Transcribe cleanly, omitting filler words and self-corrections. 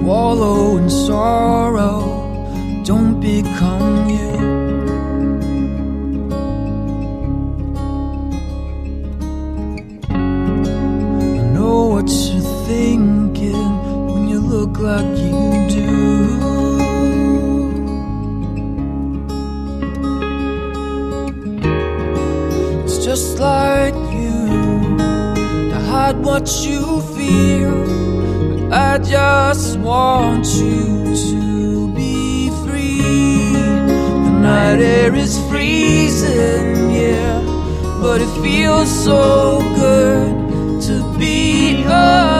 wallow in sorrow, don't become you. I know what you're thinking when you look like you do. It's just like you to hide what you feel, but I just want you to be free. The night air is freezing, yeah, but it feels so good to be alive.